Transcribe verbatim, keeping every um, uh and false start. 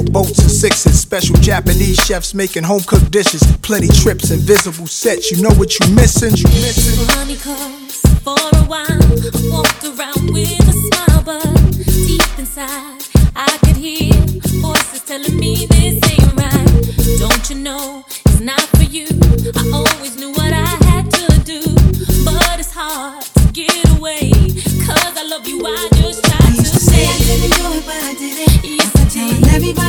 boats and sixes. Special Japanese chefs making home-cooked dishes. Plenty trips, invisible sets. You know what you missing? You missing? Money comes for a while. I walked around with a smile, but deep inside I could hear voices telling me this ain't right. Don't you know it's not for you? I always knew what I had to do, but it's hard to get away. Cause I love you, I just try to say I couldn't do it, but I did it. Yes, I did. Everybody